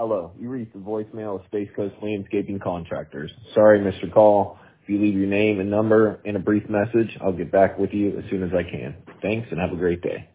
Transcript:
Hello, you reached the voicemail of Space Coast Landscaping Contractors. Sorry, Mr. Call. If you leave your name and number and a brief message, I'll get back with you as soon as I can. Thanks, and have a great day.